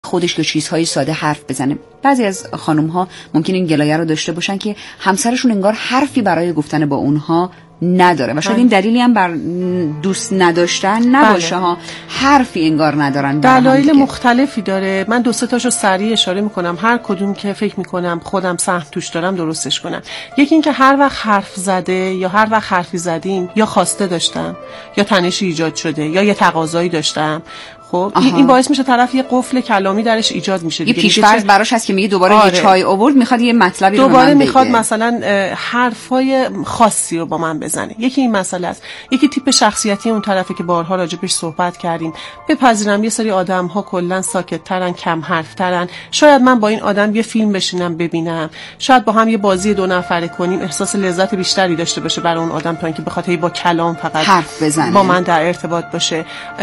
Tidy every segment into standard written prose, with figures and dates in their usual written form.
خودش با چیزهای ساده حرف بزنه. بعضی از خانم‌ها ممکن این گلایه رو داشته باشن که همسرشون انگار حرفی برای گفتن با اونها نداره و شاید این دلیلی هم بر دوست نداشتن نباشه ها، حرفی انگار ندارن. دلایل مختلفی داره. من 2-3 تاشو سریع اشاره میکنم، هر کدوم که فکر میکنم خودم سهم توش دارم درستش کنم. یکی این که هر وقت حرف زده یا هر وقت حرفی زدیم یا خواسته داشتم یا تنشی ایجاد شده یا یه تقاضایی داشتم، خب این باعث میشه طرف یه قفل کلامی درش ایجاد میشه دیگه. یه پیش‌فرض براش هست که میگه دوباره یه چای آورد، میخواد یه مطلبی رو دوباره میخواد مثلا حرفای خاصی رو با من بزنه. یکی این مسئله است. یکی تیپ شخصیتی اون طرفه که بارها راجبش صحبت کردیم. بپذیرم یه سری آدم‌ها کلاً ساکت‌ترن، کم حرف‌ترن. شاید من با این آدم یه فیلم بشینم ببینم، شاید با هم یه بازی 2 نفره کنیم، احساس لذت بیشتری داشته باشه برای اون آدم تا اینکه بخاطر با کلام فقط حرف بزنه، با من در ارتباط باشه.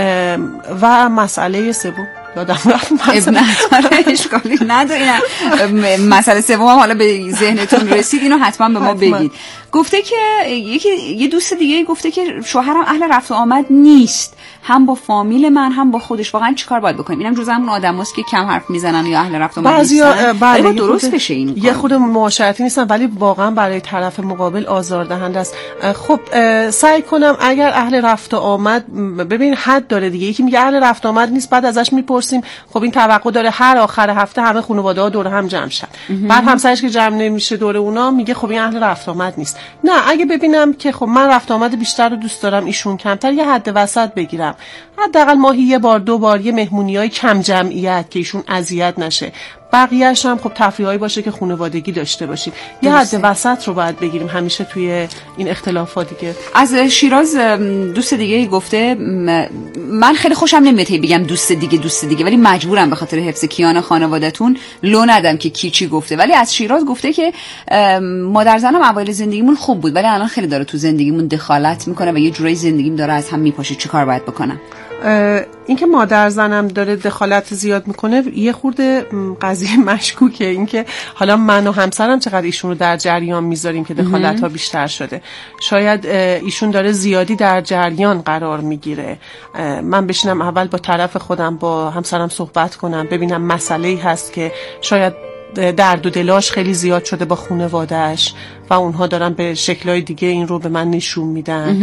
و مسئله سوم یادم رفت، اشکالی نداره. مسئله سوم هم حالا به ذهنتون رسید، اینو حتما به ما بگید. گفته که یه دوست دیگه گفته که شوهرم اهل رفت و آمد نیست، هم با فامیل من هم با خودش. واقعا چیکار باید بکنیم؟ اینم جزء همون آدماست که کم حرف میزنن یا اهل رفت و آمد نیستن. بعضیا درست بشه این یه خود معاشرتی نیستن ولی واقعا برای طرف مقابل آزاردهنده است. خب سعی کنم اگر اهل رفت و آمد، ببین حد داره دیگه. یکی میگه اهل رفت و آمد نیست، بعد ازش میپرسیم خب این توقع داره هر آخر هفته همه خانواده‌ها دور هم جمع شن، بعد همسرش که جمع نمیشه دور اونا میگه خب این اهل رفت و آمد نیست. نه، اگه ببینم که خب من رفت و آمد بیشتر رو دوست دارم، ایشون کمتر، یه حد وسط بگیرم. حداقل ماهی 1 بار 2 بار یه مهمونیای کم جمعیت که ایشون اذیت نشه، بقیه‌اش هم خب تفریحایی باشه که خانوادگی داشته باشیم. یه حد وسط رو باید بگیریم همیشه توی این اختلافات دیگه. از شیراز دوست دیگه گفته من خیلی خوشم نمیاد بگم دوست دیگه ولی مجبورم به خاطر حفظ کیان خانواده‌تون لو ندم که کی چی گفته. ولی از شیراز گفته که مادر زنم اوایل زندگیمون خوب بود ولی الان خیلی داره تو زندگیمون دخالت میکنه و یه جورایی زندگیم داره از هم میپاشه. چیکار باید بکنم؟ اینکه مادر زنم داره دخالت زیاد میکنه یه خورده قضیه مشکوکه. اینکه حالا من و همسرم چقدر ایشون رو در جریان میذاریم که دخالت ها بیشتر شده. شاید ایشون داره زیادی در جریان قرار میگیره. من بشینم اول با طرف خودم با همسرم صحبت کنم، ببینم مسئله‌ای هست که شاید درد و دلاش خیلی زیاد شده با خانواده‌اش و اونها دارن به شکل‌های دیگه این رو به من نشون میدن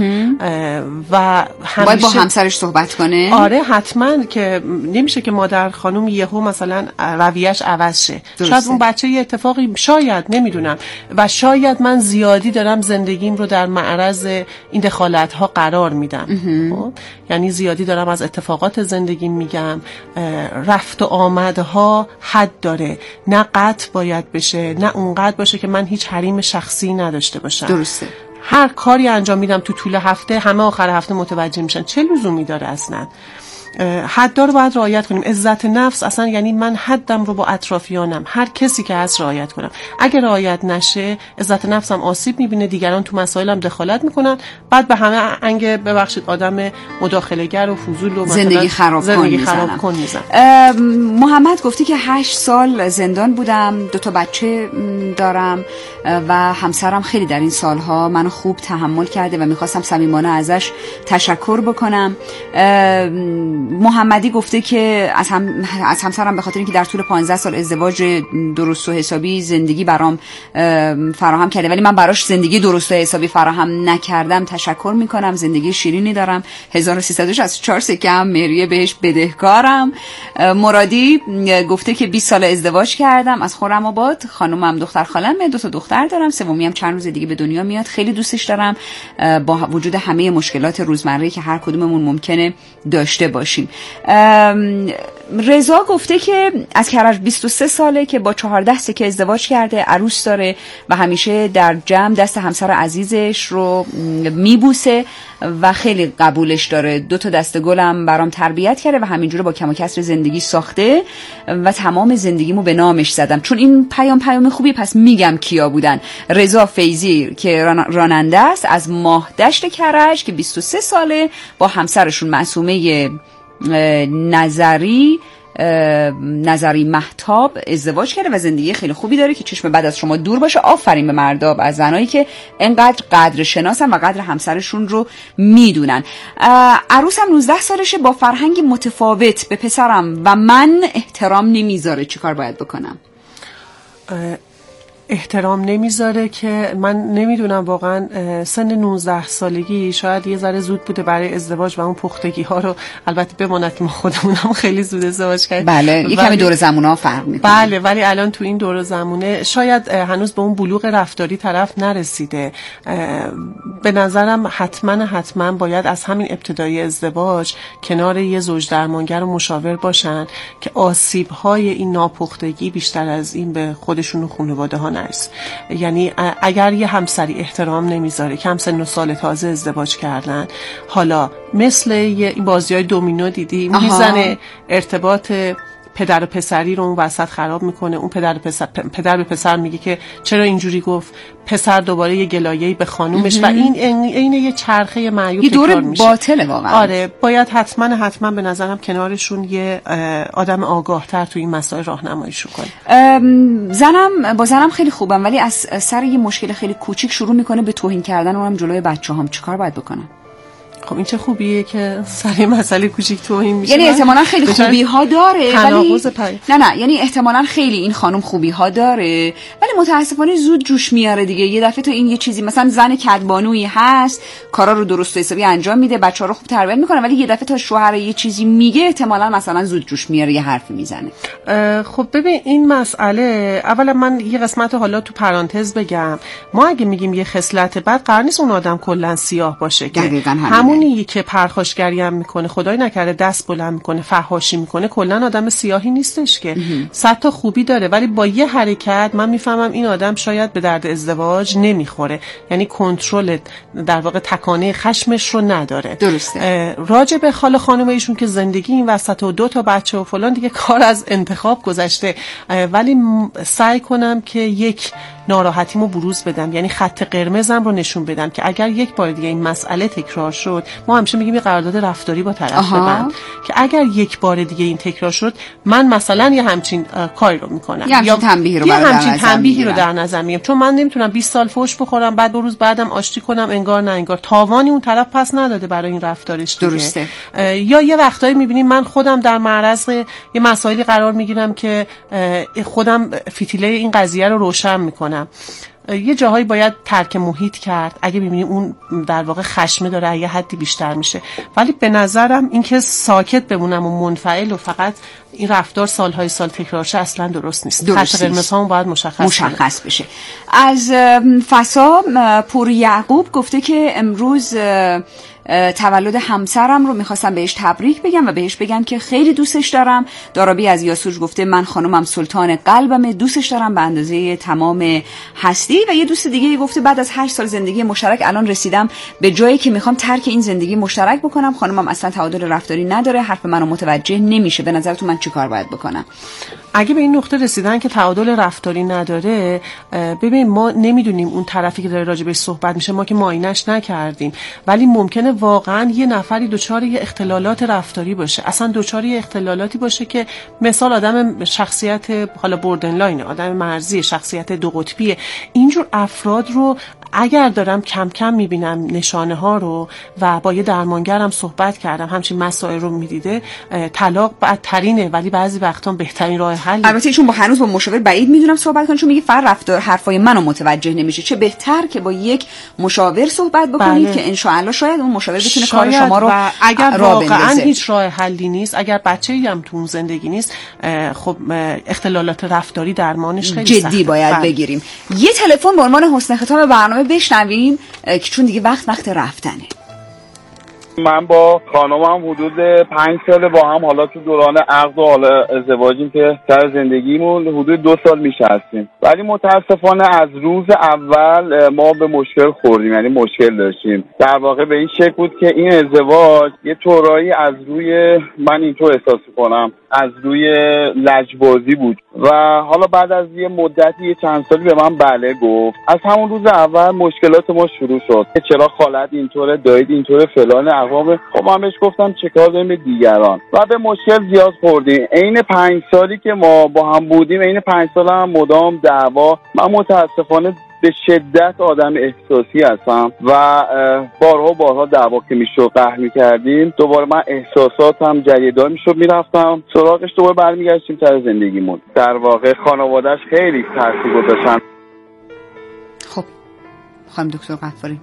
و همیشه باید با همسرش صحبت کنه. آره حتما، که نمیشه که مادر خانم یهو مثلا رویه‌اش عوض شه. شاید اون بچه یه اتفاقی، شاید نمیدونم، و شاید من زیادی دارم زندگیم رو در معرض این دخالت‌ها قرار میدم. یعنی زیادی دارم از اتفاقات زندگیم میگم. رفت و آمدها حد داره، نه قطع باید بشه نه اونقدر باشه که من هیچ حریم شخصی نداشته باشم. درسته. هر کاری انجام میدم تو طول هفته همه آخر هفته متوجه میشن، چه لزومی داره اصلا؟ حدها رو باید رعایت کنیم. عزت نفس اصلا یعنی من حدم رو با اطرافیانم، هر کسی که هست رعایت کنم. اگه رعایت نشه عزت نفسم آسیب میبینه، دیگران تو مسائلم دخالت میکنن، بعد به همه انگ ببخشید آدم مداخله‌گر و فضول و زندگی خراب کن میزنم. محمد گفتی که 8 سال زندان بودم، 2 تا بچه دارم و همسرم خیلی در این سالها منو خوب تحمل کرده و میخواستم صمیمانه ازش تشکر بکنم. محمدی گفته که از همسرم به خاطر اینکه در طول 15 سال ازدواج درست و حسابی زندگی برام فراهم کرده ولی من براش زندگی درست و حسابی فراهم نکردم تشکر میکنم. زندگی شیرینی دارم. 1364 سکه هم مهریه بهش بدهکارم. مرادی گفته که 20 سال ازدواج کردم از خرم‌آباد. خانومم دختر خالمه، 2 تا دختر دارم، سومی هم چند روز دیگه به دنیا میاد. خیلی دوستش دارم با وجود همه مشکلات روزمره که هر کدوممون ممکنه داشته باشیم. رضا گفته که از کرج 23 ساله که با 14 سکه ازدواج کرده، عروس داره و همیشه در جمع دست همسر عزیزش رو میبوسه و خیلی قبولش داره. 2 تا دسته گلم برام تربیت کرده و همینجوره با کم و کسر زندگی ساخته و تمام زندگیمو به نامش زدم. چون این پیام خوبی، پس میگم کیا بودن. رضا فیضی که راننده است از ماهدشت کرج که 23 ساله با همسرشون معصومه نظری نظری مهتاب ازدواج کرده و زندگی خیلی خوبی داره که چشم بعد از شما دور باشه. آفرین به مرداب از زنایی که انقدر قدر شناسن و قدر همسرشون رو میدونن. عروسم 19 سالشه، با فرهنگ متفاوت به پسرم و من احترام نمیذاره، چیکار باید بکنم؟ احترام نمیذاره که من نمیدونم واقعا سن 19 سالگی شاید یه ذره زود بوده برای ازدواج و اون پختگی ها رو البته بماند که ما خودمونم خیلی زود ازدواج کردیم. بله یه کمی دور زمونا فرق میکنه. بله ولی الان تو این دور زمونه شاید هنوز به اون بلوغ رفتاری طرف نرسیده. به نظرم حتما باید از همین ابتدای ازدواج کنار یه زوج درمانگر و مشاور باشن که آسیب های این ناپختگی بیشتر از این به خودشون و خانواده ها نرسه. یعنی اگر یه همسری احترام نمیذاره، کم سن و سال تازه ازدواج کردن، حالا مثل این بازی‌های دومینو دیدی میزنه ارتباط پدر و پسری رو اون وسط خراب میکنه. اون پدر به پسر میگه که چرا اینجوری گفت، پسر دوباره یه گلایه‌ای به خانومش و این یه چرخه معیوب تکرار میشه. باطله واقعا. آره باید حتما به نظرم کنارشون یه آدم آگاه‌تر تو این مسائل راهنماییشون کنه. با زنم خیلی خوبم ولی از سر یه مشکل خیلی کوچیک شروع میکنه به توهین کردن اونم جلوی بچه‌هام. چیکار باید بکنم؟ خب این چه خوبیه که سر مسئله کوچیک توهین میشه. یعنی احتمالاً خیلی خوبی ها داره ولی نه یعنی احتمالاً خیلی این خانم خوبی ها داره ولی متاسفانه زود جوش میاره دیگه. یه دفعه تو این یه چیزی مثلا زن کدبانویی هست، کارا رو درست و حسابی انجام میده، بچه‌ها رو خوب تربیت میکنه، ولی یه دفعه تا شوهر یه چیزی میگه احتمالاً مثلا زود جوش میاره، یه حرفی میزنه. خب ببین این مسئله، اولا من یه قسمت حالا تو پرانتز بگم، ما اگه میگیم یه خصلت بد قرار نیست اون آدم کلاً سیاه باشه که همونی که پرخاشگری هم میکنه، خدای نکرده دست بلند میکنه، فحاشی میکنه، کلا آدم سیاهی نیستش که. صد تا خوبی داره ولی با یه حرکت من میفهمم این آدم شاید به درد ازدواج نمیخوره. یعنی کنترل در واقع تکانه خشمش رو نداره. درسته. راجع به خاله خانم ایشون که زندگی این وسط و 2 تا بچه و فلان دیگه کار از انتخاب گذشته، ولی سعی کنم که یک ناراحتیمو بروز بدم، یعنی خط قرمزم رو نشون بدم که اگر یک بار دیگه این مسئله تکرار شد، ما همیشه میگیم یه قرارداد رفتاری با طرف ببند که اگر یک بار دیگه این تکرار شد من مثلا یه همچین کاری رو میکنم یا همچین تنبیهی رو در نظر میگیرم، چون من نمیتونم 20 سال فحش بخورم بعد 2 روز بعدم آشتی کنم انگار نه انگار. تاوانی اون طرف پس نداده برای این رفتارش دیگه. درسته. یا یه وقتایی میبینیم من خودم در معرض یه مسائلی قرار میگیرم که خودم فتیله این قضیه رو روشن میکنم. یه جاهایی باید ترک محیط کرد اگه ببینیم اون در واقع خشمه داره یه حدی بیشتر میشه، ولی به نظرم اینکه ساکت بمونم و منفعل و فقط این رفتار سالهای سال تکرار شه اصلا درست نیست. خط قرمزهامون باید مشخص بشه. از فسا پور یعقوب گفته که امروز تولد همسرم رو میخواستم بهش تبریک بگم و بهش بگم که خیلی دوستش دارم. دارابی از یاسوج گفته من خانومم سلطان قلبمه، دوستش دارم به اندازه تمام هستی. و یه دوست دیگه گفته بعد از 8 سال زندگی مشترک الان رسیدم به جایی که میخوام ترک این زندگی مشترک بکنم. خانومم اصلا تعادل رفتاری نداره، حرف منو متوجه نمیشه. به نظرتون من چیکار باید بکنم؟ اگه به این نقطه رسیدن که تعادل رفتاری نداره، ببین ما نمیدونیم اون طرفی که داره راجبش صحبت میشه، ما که معاینش نکردیم، ولی ممکنه واقعا یه نفری دچار یه اختلالات رفتاری باشه، اصلا دچار یه اختلالاتی باشه که مثال آدم شخصیت حالا بوردرلاین، آدم مرزی، شخصیت 2 قطبیه. اینجور افراد رو اگر دارم کم کم میبینم نشانه ها رو و با یه درمانگرم صحبت کردم همچین مسائل رو میدیده، طلاق بدترینه ولی بعضی وقتا بهترین راه حل. البته چون هنوز با مشاور بعید میدونم صحبت کنم، چون میگه فر رفتار حرفای منو متوجه نمیشه. چه بهتر که با یک مشاور صحبت بکنید. بله. که ان شاء الله شاید اون مشاور بتونه کار شما رو اگر واقعا هیچ راه حلی نیست، اگر بچه‌ای هم تو اون زندگی نیست، خب اختلالات رفتاری درمانش خیلی جدی سخته. باید بگیریم. یه تلفن به عنوان حسن ختام برنامه بشنویم که چون دیگه وقت رفتنه. من با خانمم حدود 5 سال با هم حالا تو دوران عقد و حالا ازدواجیم که سر زندگیمون حدود 2 سال میشه هستیم، ولی متاسفانه از روز اول ما به مشکل خوردیم، یعنی مشکل داشتیم. در واقع به این شکل بود که این ازدواج یه طورایی از روی من اینطور احساس کنم از روی لجبازی بود و حالا بعد از یه مدتی یه چند سالی به من بله گفت. از همون روز اول مشکلات ما شروع شد. چرا خالت اینطوره، دایید اینطوره، فلان اقوام. خب من بهش گفتم چه کار داریم به دیگران و به مشکل زیاد خوردیم. عین 5 سالی که ما با هم بودیم، عین 5 سال هم مدام دعوا. من متاسفانه به شدت آدم احساسی هستم و بارها دعوا که میشد قهر میکردیم، دوباره من احساساتم جریدار میشد، میرفتم سراغش، دوباره برمیگشتیم سر زندگیمون. در واقع خانواده‌اش خیلی تاثیر گذاشتن. خب خانم دکتر غفاری،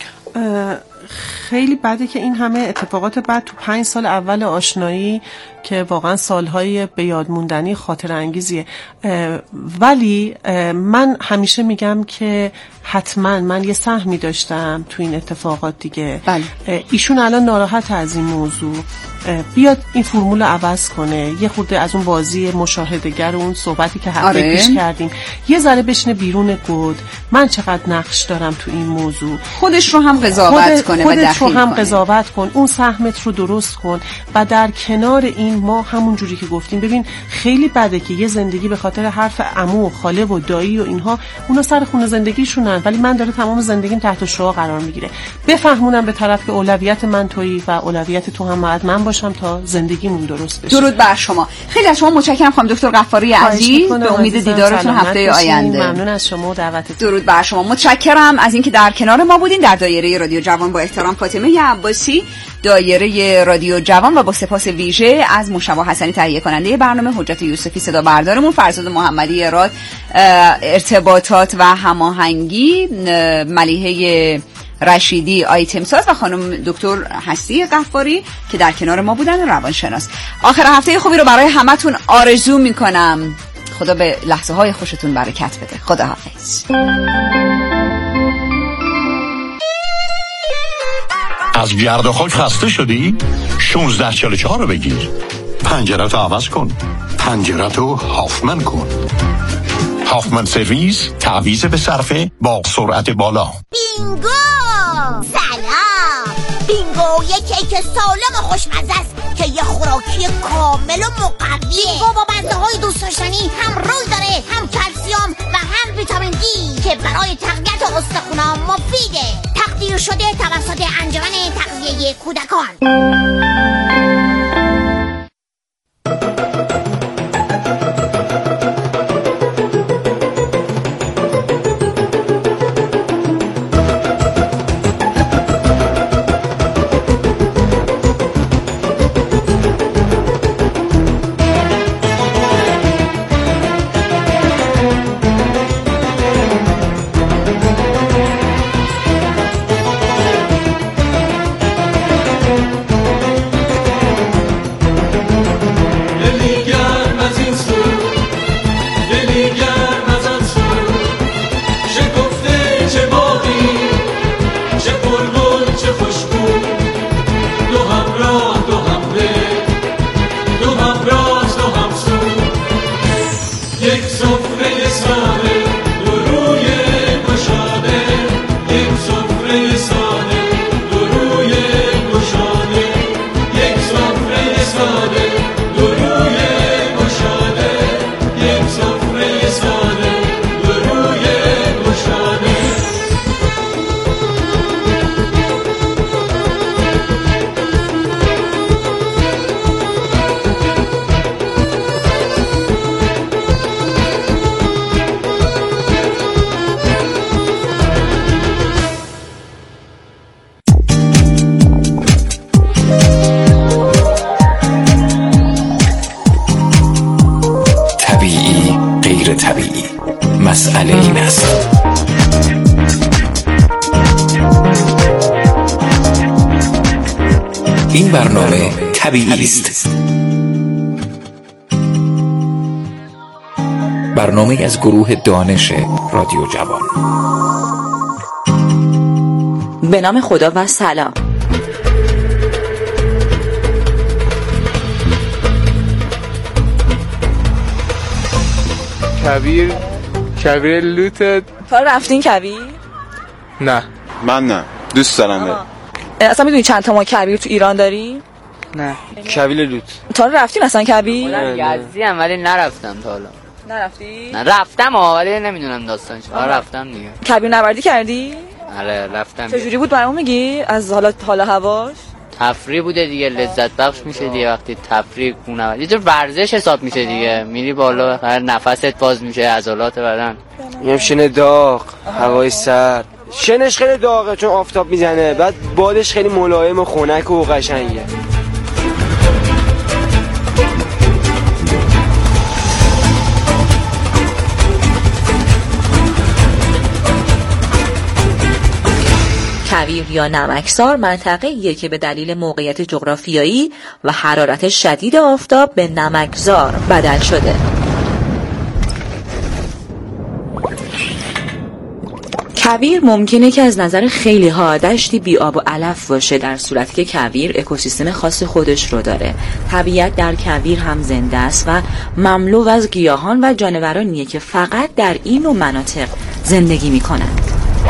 خیلی بده که این همه اتفاقات بعد تو 5 سال اول آشنایی که واقعا سالهای به یاد موندنی خاطر انگیزیه. ولی من همیشه میگم که حتما من یه سهمی داشتم تو این اتفاقات دیگه. بله. ایشون الان ناراحت از این موضوع، بیاد این فرمول عوض کنه، یه خورده از اون بازی مشاهده‌گر و اون صحبتی که هفته پیش کردیم یه ذره بشینه بیرون گود. من چقدر نقش دارم تو این موضوع، خودش رو هم قضاوت کنه و خودت رو هم قضاوت کن، اون سهمت رو درست کن و در کنار این ما همون جوری که گفتیم، ببین خیلی بده که یه زندگی به خاطر حرف عمو و خاله و دایی و اینها، اونا سر خونه زندگیشونن، ولی من داره تمام زندگیم تحت شعاع قرار میگیره. بفهمونم به طرف که اولویت من تویی و اولویت تو هم باید من باشم تا زندگیمون درست بشه. درود بر شما. خیلی از شما متشکرم خانم دکتر غفاری عزیز. به امید دیدارتون هفته آینده. ممنون از شما و دعوتتون. درود بر شما. متشکرم از اینکه در کنار ما بودین. در دایره رادیو جوان با احترام فاطمه عباسی، دایره رادیو جوان، و با سپاس ویژه از مشتبه حسنی تهیه کننده برنامه، حجت یوسفی صدا بردارمون، فرزاد محمدی اراد ارتباطات و هماهنگی، ملیحه رشیدی آیتم ساز و خانم دکتر هستی غفاری که در کنار ما بودن، روانشناس. آخر هفته خوبی رو برای همتون آرزو میکنم. خدا به لحظه های خوشتون برکت بده. خدا حافظ. از گرد و خاک خسته شدی؟ 1644 رو بگیر. پنجره‌تو عوض کن. پنجره‌تو هافمن کن. هافمن سرویس، تعویض به صرفه با سرعت بالا. بینگو! سلام! بینگو یک کیک سالم و خوشمزه است که یه خوراکی کامل و مقویه. بینگو با مزه‌های دوست داشتنی هم روز داره، هم کلسیم و هم ویتامین دی که برای تقویت استخوان‌ها مفیده. تقدیر شده توسط انجمن تغذیه کودکان. مسئله این است. این برنامه طبیعی است. برنامه از گروه دانش رادیو جوان. به نام خدا و سلام. کویر لوتت. تا رفتین کویر؟ نه من نه، دوست دارم. اصلا میدونی چند تا ما کویر تو ایران داریم؟ نه. کویر لوت. تا حالا رفتین اصلا کویر؟ یزدی ام ولی نرفتم تا حالا. نرفتی؟ نه رفتم ولی نمیدونم داستانش. رفتم دیگه. کویر نوردی کردی؟ آره رفتم. چجوری بود برامون میگی از حال هواش؟ تفریح بوده دیگه، لذت بخش میشه دیگه وقتی تفریح کنه. یه جور ورزش حساب میشه دیگه، میری بالا هر نفست باز میشه، عضلات بدن. میام شن داغ، هوای سرد. شنش خیلی داغه چون آفتاب میزنه، بعد بادش خیلی ملایم و خنک و قشنگه. کویر یا نمکزار منطقه‌ایه که به دلیل موقعیت جغرافیایی و حرارت شدید آفتاب به نمکزار بدل شده. کویر ممکنه که از نظر خیلی ها دشتی بی آب و علف باشه، در صورتی که کویر اکوسیستم خاص خودش رو داره. طبیعت در کویر هم زنده است و مملو از گیاهان و جانورانیه که فقط در این نوع مناطق زندگی میکنند.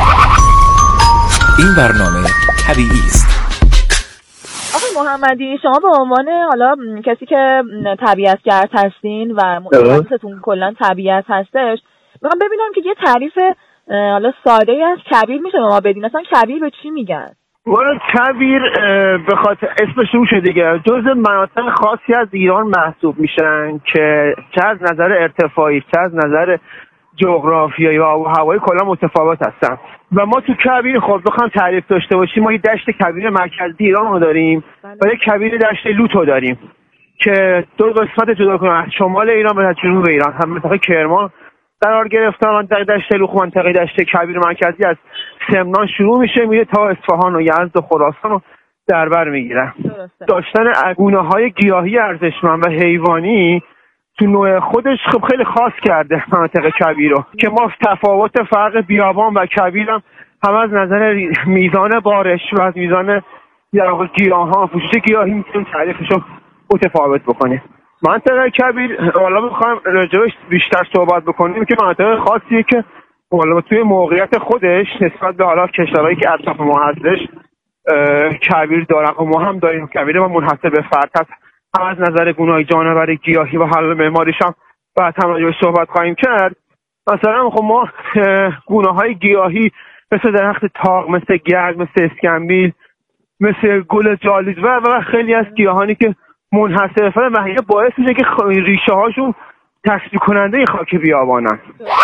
این برنامه طبیعی است. آقای محمدی، شما به عنوان حالا کسی که طبیعتگرد هستین و متخصصتون کلا طبیعت هستش، میخوام ببینم که یه تعریف حالا ساده ای از کویر میشه به ما بدین؟ اصلا کویر به چی میگن؟ والا کویر به خاطر اسمش روشه دیگه، جزء مناطق خاصی از ایران محسوب میشن که چه از نظر ارتفاعی چه از نظر جغرافیایی و هوایی کلا متفاوت هستن. و ما تو کویر خب بخوام تعریف داشته باشیم، ما یه دشت کویر مرکزی ایران رو داریم و یه کویر دشت لوت رو داریم که دو قسمت جدا کنن، از شمال ایران و جنوب ایران. هم منطقه کرمان قرار گرفتن، منطقه دشت لوت، منطقه دشت کویر مرکزی از سمنان شروع میشه میره تا اصفهان و یزد و خراسان رو در بر میگیرن. داشتن گونه‌های گیاهی ارزشمند و حیوانی تو نوع خودش خب خیلی خاص کرده مناطق کویر رو که ما تفاوت فرق بیابان و کویر هم از نظر میزان بارش و از میزان گیاهان پوشش گیاهی میتونیم تعریفش رو متفاوت بکنیم. منطقه کویر حالا میخوایم راجعش بیشتر صحبت بکنیم که منطقه خاصیه که حالا توی موقعیت خودش نسبت به حالا کشورهایی که اطراف ما هستش کویر دارن و ما هم داریم. کویر ما منحصر به فرد هست، هم از نظر گونه‌های جانوری گیاهی و حل معماریش هم بعد هم راجعش صحبت خواهیم کرد. مثلا خب ما گونه‌های گیاهی مثل درخت تاق، مثل گرد، مثل اسکمبیل، مثل گل جالیز و خیلی از گیاهانی که منحصر به فرد و باعث میشه که ریشه هاشون تشکیل کننده خاک بیابانن.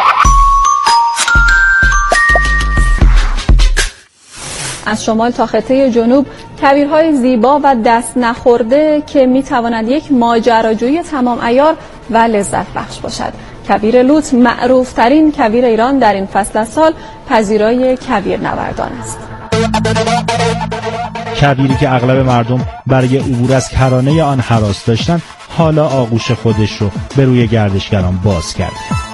از شمال تا خطه جنوب کویرهای زیبا و دست نخورده که میتواند یک ماجراجویی تمام عیار و لذت بخش باشد. کویر لوت معروف ترین کویر ایران در این فصل از سال پذیرای کویر نوردان است. کویری که اغلب مردم برای عبور از کرانه آن هراس داشتند، حالا آغوش خودش رو به روی گردشگران باز کرده.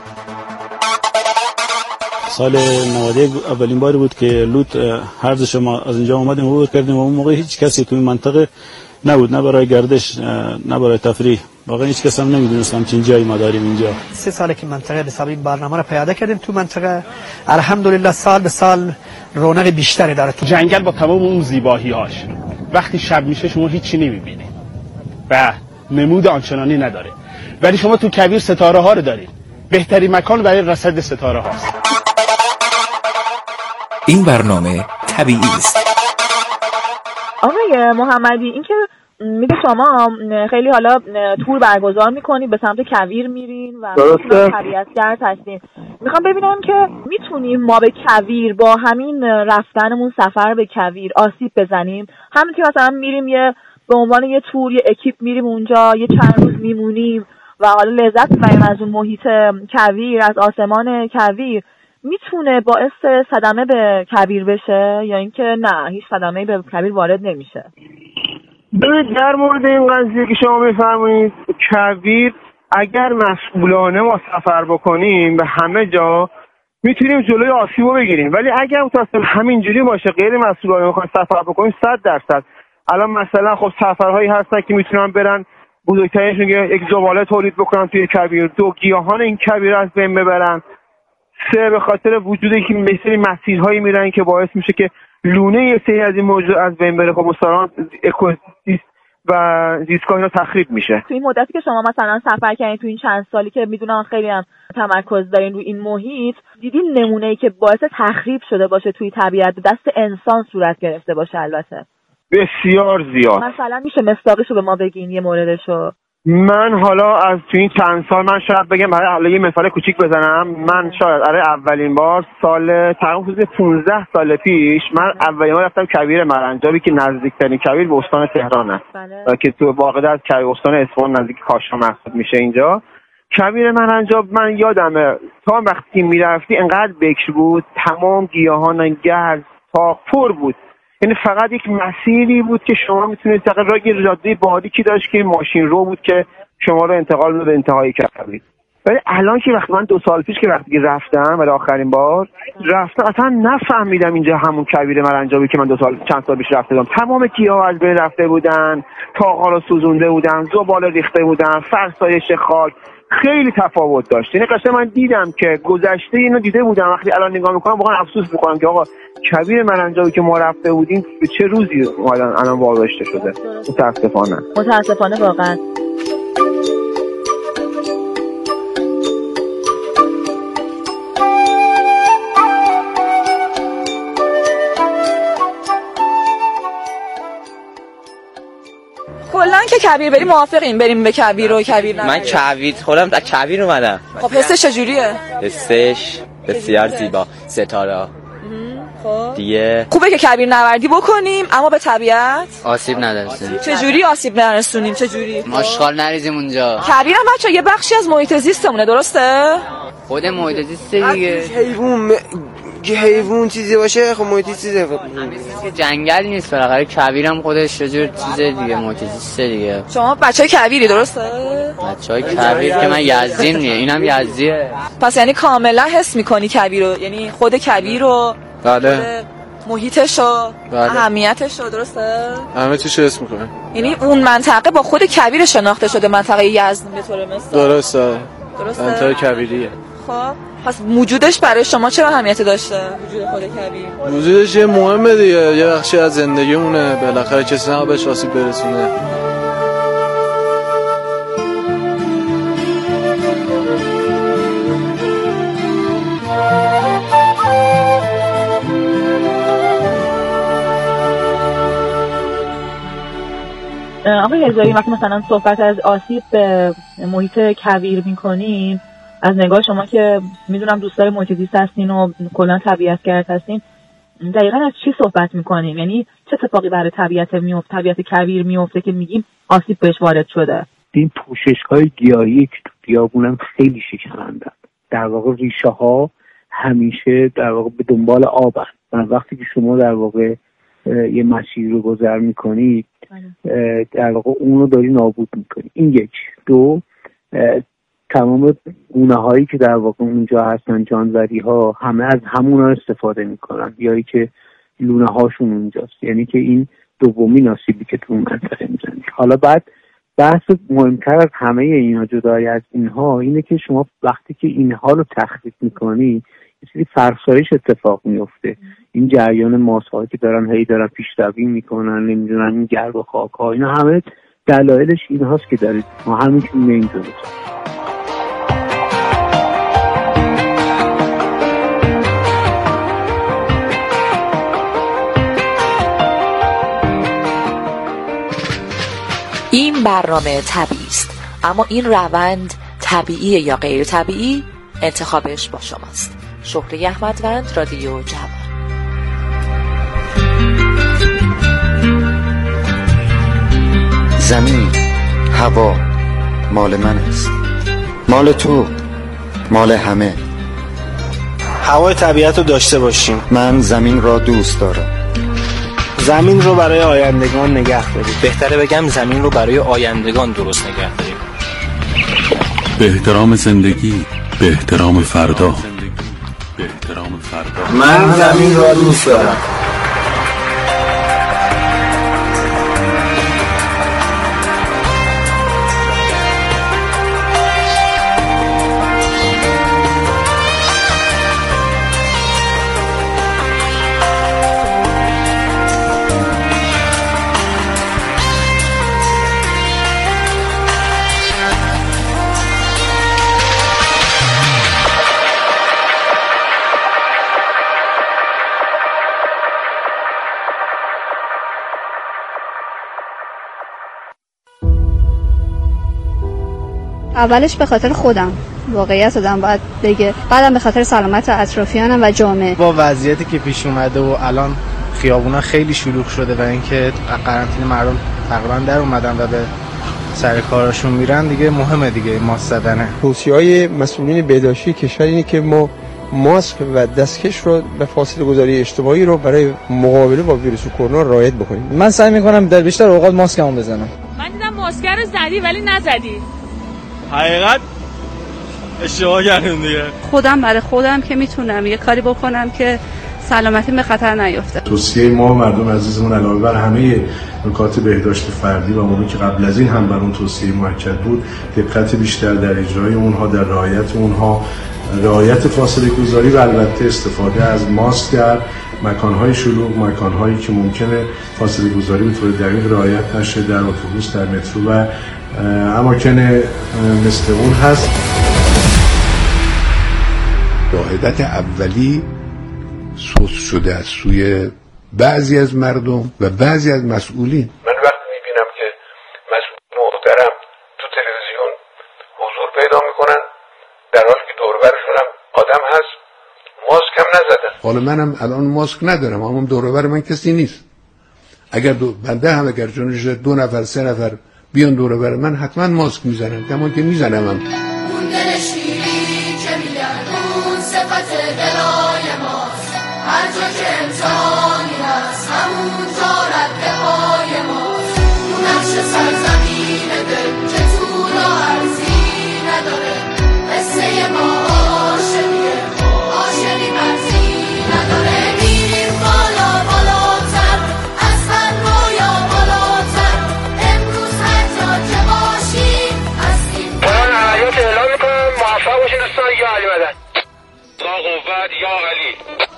سال 91 اولین باری بود که لوت هر دو شما از اینجا اومدیم عبور کردیم و اون موقع هیچ کسی توی منطقه نبود، نه برای گردش نه برای تفریح. واقعا هیچ کس هم نمیدونستم چه جایی ما داریم اینجا. 3 ساله که منطقه حساب این برنامه رو پیاده کردیم تو منطقه، الحمدلله سال به سال رونق بیشتری داره. تو جنگل با تمام اون زیبایی‌هاش وقتی شب میشه شما هیچی نمیبینید و نمود آنچنانی نداره، ولی شما تو کویر ستاره ها رو دارید. بهترین مکان برای رصد ستاره هاست. این برنامه طبیعی است. آقای محمدی، این که میگه شما خیلی حالا تور برگزار میکنید به سمت کویر میرین و طبیعتگرد هستین، میخوام ببینم که میتونیم ما به کویر با همین رفتنمون سفر به کویر آسیب بزنیم؟ همین که مثلا میریم یه به عنوان یه تور یه اکیپ میریم اونجا یه چند روز میمونیم و حالا لذت میبریم از اون محیط کویر، از آسمان کویر، میتونه باعث صدمه به کویر بشه یا اینکه نه هیچ صدمه‌ای به کویر وارد نمیشه؟ ببینید در مورد این قضیه که شما میفرمایید کویر اگر مسئولانه ما سفر بکنیم به همه جا میتونیم جلوی آسیب رو بگیریم، ولی اگر متأسفانه همینجوری باشه غیر مسئولانه بخوایم سفر بکنیم 100%. الان مثلا خب سفرهایی هستن که میتونن برن بزرگترینشون یک زباله تولید بکنن توی کویر، 2 گیاهان این کویر از بین ببرن، 3 به خاطر وجودی که مثل مسیرهایی میرن که باعث میشه که لونه یه سری از این موجود از بین بره. خب مستقیما اکوسیستم و زیستگاه اینا تخریب میشه. تو این مدتی که شما مثلا سفر کردین، تو این چند سالی که میدونم خیلی هم تمرکز دارین روی این محیط، دیدین نمونه‌ای که باعث تخریب شده باشه توی طبیعت دست انسان صورت گرفته باشه؟ البته بسیار زیاد. مثلا میشه مصداقشو به ما بگین، یه موردشو؟ من حالا از تو این چند سال من شاید بگم برای حالا یه مثال کوچیک بزنم. من شاید اولین بار سال تقریبا حدود 15 سال پیش من اولین بار رفتم کویر مرنجابی که نزدیکترین کویر به استان تهرانه که تو واقعا از کویر استان اصفهان نزدیک کاشان محسوب میشه. اینجا کویر مرنجاب من یادمه تا وقتی میرفتی انقدر بکر بود، تمام گیاهان گرد تا پر بود، یعنی فقط یک مسیری بود که شما میتونید تقریبا یه جاده باریکی داشت که ماشین رو بود که شما رو انتقال به انتهای کویر. ولی الان که وقتی من 2 سال پیش که وقتی رفتم برای آخرین بار رفتم اصلا نفهمیدم اینجا همون کویر مرنجابی که من چند سال پیش رفتم. تمام گیاها از بین رفته بودن، تاق‌ها رو سوزونده بودن، زباله ریخته بودن، فرسایش خاک، خیلی تفاوت داشت. یعنی قشنگ من دیدم که گذشته اینو دیده بودم، وقتی الان نگاه میکنم واقعا افسوس میکنم که آقا کویر مرنجابی که ما رفته بودیم به چه روزی الان وارداشته شده. متاسفانه واقعا. کلا که کویر بریم موافقیم بریم به کویر و کویر نه؟ من کویر خودم از کویر اومدم. خب حسش چجوریه؟ حسش بسیار زیبا، ستاره خب دیگه خوبه که کویر نوردی بکنیم اما به طبیعت آسیب نداریم. چجوری آسیب نرسونیم؟ چجوری ماشغال نریزیم اونجا؟ کویر هم بچه‌ها یه بخشی از محیط زیستمونه، درسته؟ خود محیط زیست دیگه. حیوان چیزی باشه خب محیط چیزه که جنگل نیست، بالاخره کویر هم خودش یه جور چیز دیگه، محیط زیست دیگه. شما بچهای کویری درسته؟ بچهای کویر که من یزدیم نیه، اینم یزدیه. پس یعنی کاملا حس میکنی کویر رو، یعنی خود کویر رو، بله، محیطش و بله، اهمیتش رو، درسته؟ همه چیشو حس میکنه. یعنی اون منطقه با خود کویر شناخته شده، منطقه یزد به طور مثال. درسته. منطقه کویریه. خب پس وجودش برای شما چه اهمیتی داشته؟ وجود خود کویر وجودش یه مهمه دیگه، یه بخشی از زندگیمونه، بالاخره کسی نه بهش آسیب برسونه. آقای هزاری وقتی مثلا صحبت از آسیب به محیط کویر میکنین، از نگاه شما که میدونم دوستای محیط زیست هستین و کلا طبیعتگرد هستین، دقیقاً از چی صحبت میکنیم؟ یعنی چه اتفاقی برای طبیعت کویر میفته که میگیم آسیب بهش وارد شده؟ این پوشش‌های گیاهی که تو خیابونم خیلی شکننده. در واقع ریشه ها همیشه در واقع به دنبال آبن و وقتی که شما در واقع یه مسیر رو گذر میکنید در واقع اون رو داری نابود میکنی. این یک. دو، تمام گونه هایی که در واقع اونجا هستن، جانوری ها، همه از همون ها استفاده میکنن، بیایی که لونه هاشون اونجاست. یعنی که این دومین آسیبی که تو منطقه میزنی. حالا بعد بحث مهمتر از همه اینا، جدای از اینها، اینه که شما وقتی که اینها رو تخریب میکنی یه سری فرسایش اتفاق میفته. این جریان ماس‌ها که دارن پیشروی میکنن، نمیدونن این گرد و خاک ها، اینا همه دلایلش این هاست که دارید ما همین که نمیدونید. این برنامه طبیعی است، اما این روند طبیعی یا غیر طبیعی انتخابش با شماست. شهره احمدوند، رادیو جوان. زمین، هوا مال من است، مال تو، مال همه. هوای طبیعت رو داشته باشیم. من زمین را دوست دارم. زمین رو برای آیندگان نگه داریم. بهتره بگم زمین رو برای آیندگان درست نگه داریم. به احترام زندگی، به احترام فردا. من زمین را دوست دارم. اولش به خاطر خودم، واقعیت آدم باید بگه، بعدم به خاطر سلامت اطرافیانم و جامعه. با وضعیتی که پیش اومده و الان خیابونا خیلی شلوغ شده و اینکه قرنطینه مردم تقریبا در اومدن و به سر کارشون میرن، دیگه مهمه دیگه ماسک زدنه. توصیه‌های مسئولین بهداشتی کشور اینه که ما ماسک و دستکش رو به فاصله گذاری اجتماعی رو برای مقابله با ویروس کرونا رعایت بکنیم. من سعی میکنم در بیشتر اوقات ماسکمو بزنم. من دیدم ماسک رو زدی ولی نزدی. حقیقت اشتباه کردم دیگه. خودم برای خودم که میتونم یه کاری بکنم که سلامتی به خطر نیفته. توصیه ما مردم عزیزمون علاوه بر همه نکات بهداشت فردی و اموری که قبل از این هم بر اون توصیه مؤکد بود، دقت بیشتر در اجرای اونها، در رعایت اونها، رعایت فاصله گذاری و البته استفاده از ماسک در مکانهای شلوغ، مکانهایی که ممکنه فاصله گذاری به طور دقیق رعایت نشه، در اتوبوس، در مترو و اماکن مثل اون هست. شاهدت اولی سوس شده از سوی بعضی از مردم و بعضی از مسئولین. من وقتی میبینم که مسئول محترم تو تلویزیون حضور پیدا میکنن در حالی که دور برشون هم آدم هست، ماسک هم نزدن. حالا منم الان ماسک ندارم، اما دور بر من کسی نیست. اگر بنده هم اگر جونش 2 نفر 3 نفر بیان دور بر من، حتما ماسک میزنم، کما که میزنم هم. هر جا که امتحانی هست همونجا رد پای ماست. تو نقش سرزمین دل که طول و عرضی نداره، قصه ما عاشقیه، عاشقی مرزی نداره. میریم بالا بالاتر از هر رویا بالاتر، امروز هر جا که باشیم هستیم. من حیات اعلام میکنم موفق باشین دوستان. یا علی مدد، خدا قوت یا علی،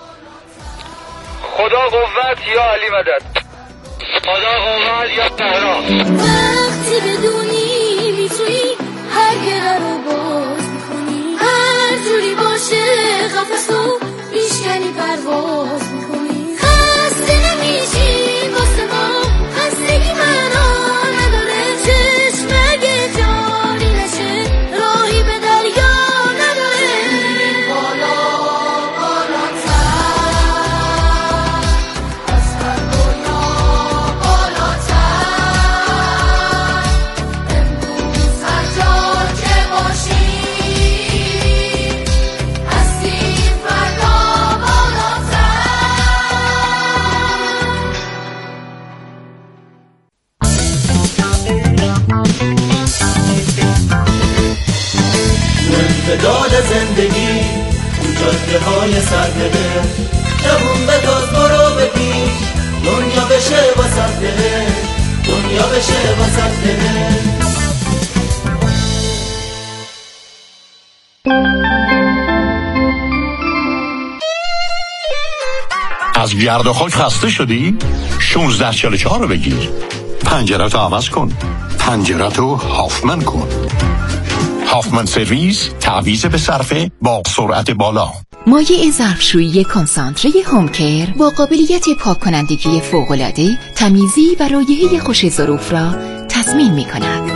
خدا قوت یا علی مدد، خدا قوت یا تهران. وقتی بدونی میتونی هر گره رو باز میکنی، هر جوری باشه قفصو میشکنی پرواز میکنی. خسته نمیشی واسه ما، خستگی معنا نداره. چشم اگه جاری نشه راهی به دریا نداره. بالا داد زندگی تو جاده های سرده، جوون به تاز برو به پیش، دنیا بشه واسه ده، دنیا بشه واسه ده. از گرد و خاک خسته شدی؟ 1644 رو بگیر. پنجره‌تو عوض کن. پنجره‌تو هافمن کن. هافمن سرویس، تعویض به صرفه با سرعت بالا. مایع ظرفشویی کنسانتره هومکر با قابلیت پاک کنندگی فوق‌العاده، تمیزی و رایحه خوش ظروف را تضمین می‌کند.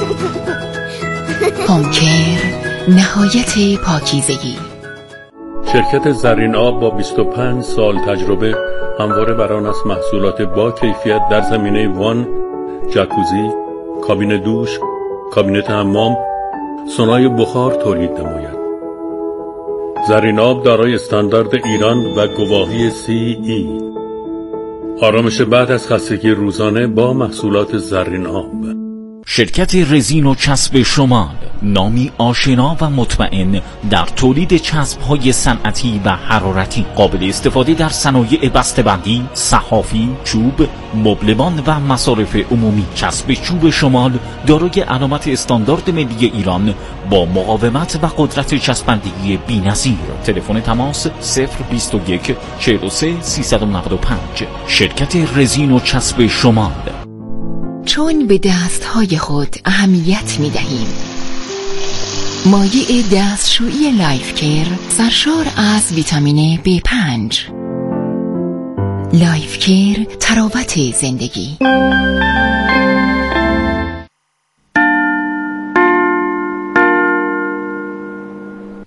هومکر، نهایت پاکیزگی. شرکت زرین آب با 25 سال تجربه همواره بران است محصولات با کیفیت در زمینه وان، جاکوزی، کابین دوش، کابینت حمام، صنایع بخار تولید نماید. زرین آب دارای استاندارد ایران و گواهی CE. آرامش بعد از خستگی روزانه با محصولات زرین آب. شرکت رزین و چسب شمال، نامی آشنا و مطمئن در تولید چسب‌های صنعتی و حرارتی، قابل استفاده در صنایع بسته‌بندی، صحافی، چوب، مبلمان و مصارف عمومی. چسب چوب شمال دارای علامت استاندارد ملی ایران با مقاومت و قدرت چسبندگی بی‌نظیر. تلفن تماس 021 43 395. شرکت رزین و چسب شمال. چون به دستهای خود اهمیت می دهیم، مایع دستشویی لایف کیر سرشار از ویتامین B5. لایف کیر، تراوت زندگی.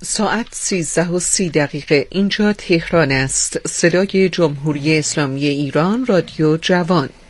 ساعت 13:30 اینجا تهران است. صدای جمهوری اسلامی ایران، رادیو جوان.